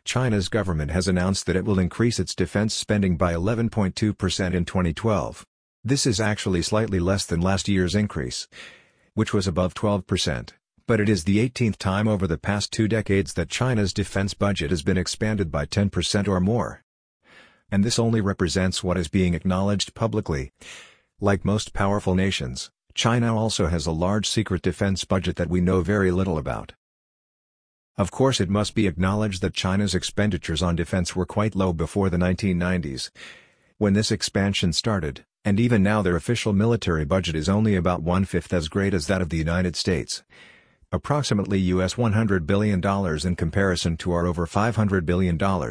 China's government has announced that it will increase its defense spending by 11.2% in 2012. This is actually slightly less than last year's increase, which was above 12%, but it is the 18th time over the past 2 decades that China's defense budget has been expanded by 10% or more. And this only represents what is being acknowledged publicly. Like most powerful nations, China also has a large secret defense budget that we know very little about. Of course, it must be acknowledged that China's expenditures on defense were quite low before the 1990s, when this expansion started, and even now their official military budget is only about 1/5 as great as that of the United States. Approximately $100 billion in comparison to our over $500 billion.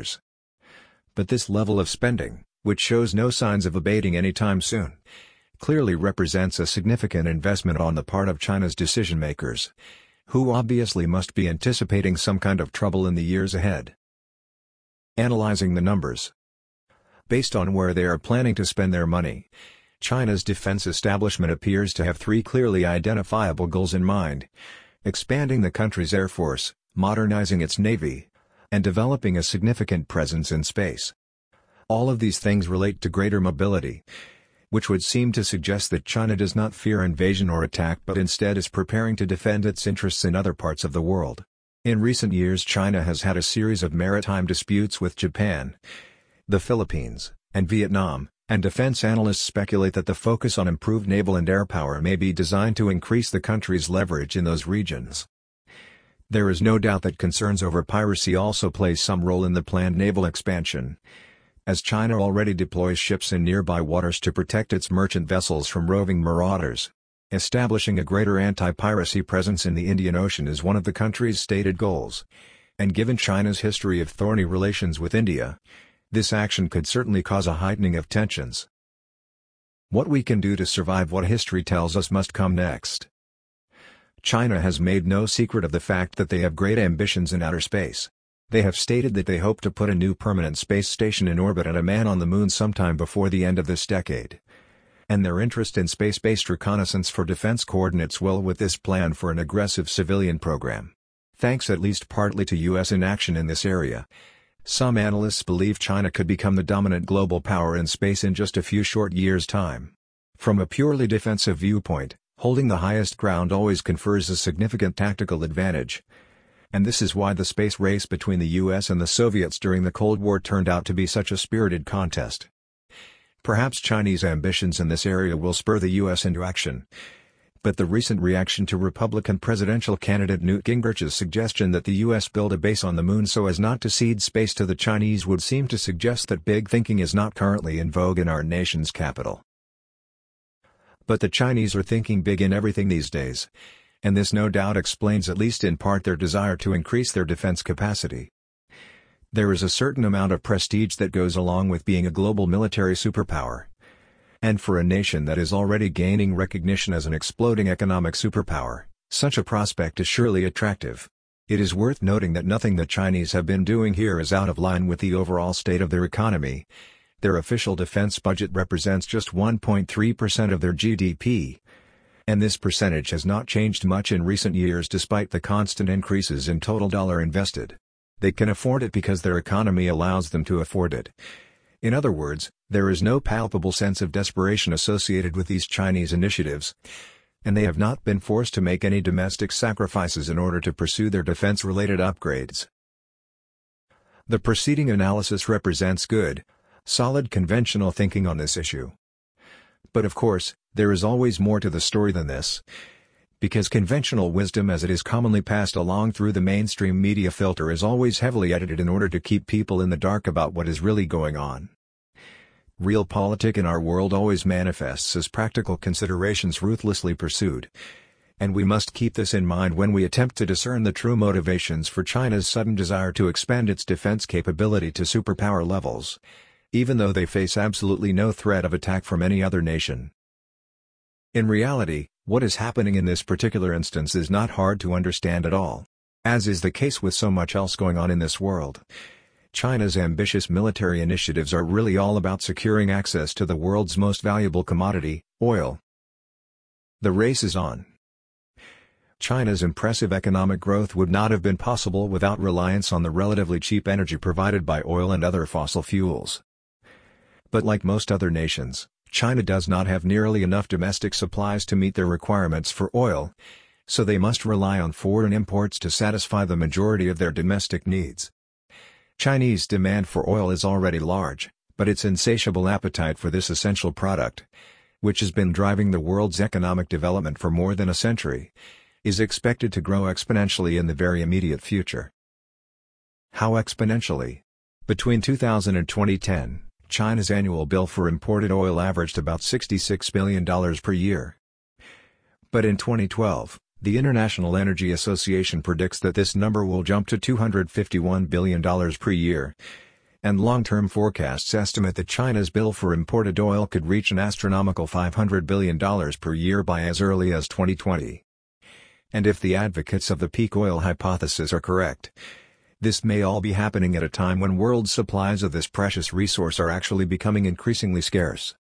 But this level of spending, which shows no signs of abating anytime soon, clearly represents a significant investment on the part of China's decision-makers, who obviously must be anticipating some kind of trouble in the years ahead. Analyzing the numbers. Based on where they are planning to spend their money, China's defense establishment appears to have 3 clearly identifiable goals in mind: expanding the country's air force, modernizing its navy, and developing a significant presence in space. All of these things relate to greater mobility, which would seem to suggest that China does not fear invasion or attack but instead is preparing to defend its interests in other parts of the world. In recent years, China has had a series of maritime disputes with Japan, the Philippines, and Vietnam, and defense analysts speculate that the focus on improved naval and air power may be designed to increase the country's leverage in those regions. There is no doubt that concerns over piracy also play some role in the planned naval expansion, as China already deploys ships in nearby waters to protect its merchant vessels from roving marauders. Establishing a greater anti-piracy presence in the Indian Ocean is one of the country's stated goals, and given China's history of thorny relations with India, this action could certainly cause a heightening of tensions. What we can do to survive what history tells us must come next. China has made no secret of the fact that they have great ambitions in outer space. They have stated that they hope to put a new permanent space station in orbit and a man on the moon sometime before the end of this decade. And their interest in space-based reconnaissance for defense coordinates well with this plan for an aggressive civilian program. Thanks at least partly to U.S. inaction in this area, some analysts believe China could become the dominant global power in space in just a few short years' time. From a purely defensive viewpoint, holding the highest ground always confers a significant tactical advantage. And this is why the space race between the US and the Soviets during the Cold War turned out to be such a spirited contest. Perhaps Chinese ambitions in this area will spur the US into action. But the recent reaction to Republican presidential candidate Newt Gingrich's suggestion that the US build a base on the moon so as not to cede space to the Chinese would seem to suggest that big thinking is not currently in vogue in our nation's capital. But the Chinese are thinking big in everything these days. And this no doubt explains at least in part their desire to increase their defense capacity. There is a certain amount of prestige that goes along with being a global military superpower. And for a nation that is already gaining recognition as an exploding economic superpower, such a prospect is surely attractive. It is worth noting that nothing the Chinese have been doing here is out of line with the overall state of their economy. Their official defense budget represents just 1.3% of their GDP. And this percentage has not changed much in recent years despite the constant increases in total dollar invested. They can afford it because their economy allows them to afford it. In other words, there is no palpable sense of desperation associated with these Chinese initiatives, and they have not been forced to make any domestic sacrifices in order to pursue their defense-related upgrades. The preceding analysis represents good, solid conventional thinking on this issue. But of course, there is always more to the story than this. Because conventional wisdom as it is commonly passed along through the mainstream media filter is always heavily edited in order to keep people in the dark about what is really going on. Realpolitik in our world always manifests as practical considerations ruthlessly pursued. And we must keep this in mind when we attempt to discern the true motivations for China's sudden desire to expand its defense capability to superpower levels, even though they face absolutely no threat of attack from any other nation. In reality, what is happening in this particular instance is not hard to understand at all. As is the case with so much else going on in this world, China's ambitious military initiatives are really all about securing access to the world's most valuable commodity, oil. The race is on. China's impressive economic growth would not have been possible without reliance on the relatively cheap energy provided by oil and other fossil fuels. But like most other nations, China does not have nearly enough domestic supplies to meet their requirements for oil, so they must rely on foreign imports to satisfy the majority of their domestic needs. Chinese demand for oil is already large, but its insatiable appetite for this essential product, which has been driving the world's economic development for more than a century, is expected to grow exponentially in the very immediate future. How exponentially? Between 2000 and 2010, China's annual bill for imported oil averaged about $66 billion per year. But in 2012, the International Energy Association predicts that this number will jump to $251 billion per year, and long-term forecasts estimate that China's bill for imported oil could reach an astronomical $500 billion per year by as early as 2020. And if the advocates of the peak oil hypothesis are correct, this may all be happening at a time when world supplies of this precious resource are actually becoming increasingly scarce.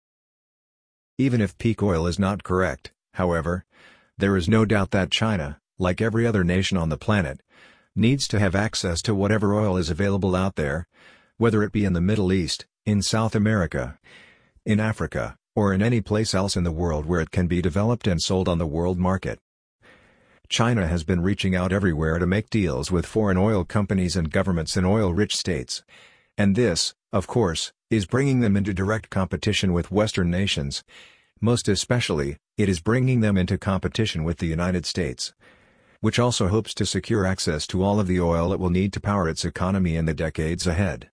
Even if peak oil is not correct, however, there is no doubt that China, like every other nation on the planet, needs to have access to whatever oil is available out there, whether it be in the Middle East, in South America, in Africa, or in any place else in the world where it can be developed and sold on the world market. China has been reaching out everywhere to make deals with foreign oil companies and governments in oil-rich states. And this, of course, is bringing them into direct competition with Western nations. Most especially, it is bringing them into competition with the United States, which also hopes to secure access to all of the oil it will need to power its economy in the decades ahead.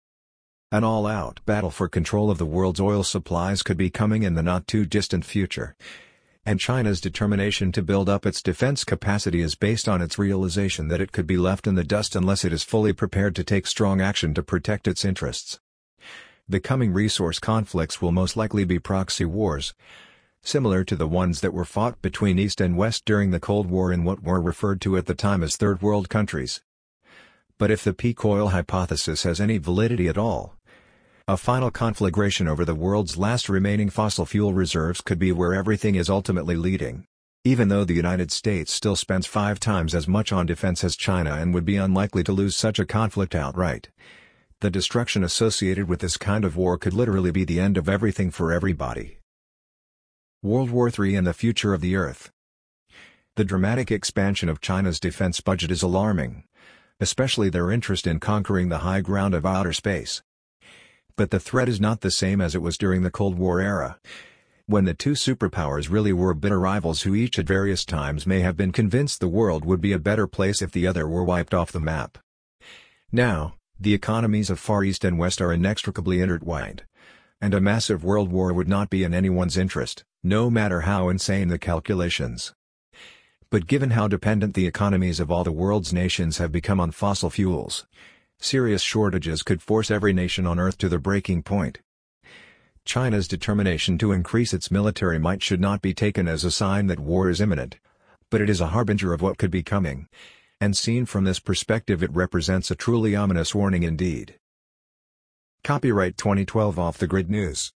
An all-out battle for control of the world's oil supplies could be coming in the not-too-distant future. And China's determination to build up its defense capacity is based on its realization that it could be left in the dust unless it is fully prepared to take strong action to protect its interests. The coming resource conflicts will most likely be proxy wars, similar to the ones that were fought between East and West during the Cold War in what were referred to at the time as Third World countries. But if the peak oil hypothesis has any validity at all, a final conflagration over the world's last remaining fossil fuel reserves could be where everything is ultimately leading. Even though the United States still spends 5 times as much on defense as China and would be unlikely to lose such a conflict outright, the destruction associated with this kind of war could literally be the end of everything for everybody. World War III and the future of the Earth. The dramatic expansion of China's defense budget is alarming, especially their interest in conquering the high ground of outer space. But the threat is not the same as it was during the Cold War era, when the two superpowers really were bitter rivals who each at various times may have been convinced the world would be a better place if the other were wiped off the map. Now, the economies of Far East and West are inextricably intertwined, and a massive world war would not be in anyone's interest, no matter how insane the calculations. But given how dependent the economies of all the world's nations have become on fossil fuels, serious shortages could force every nation on Earth to the breaking point. China's determination to increase its military might should not be taken as a sign that war is imminent, but it is a harbinger of what could be coming, and seen from this perspective it represents a truly ominous warning indeed. Copyright 2012 Off the Grid News.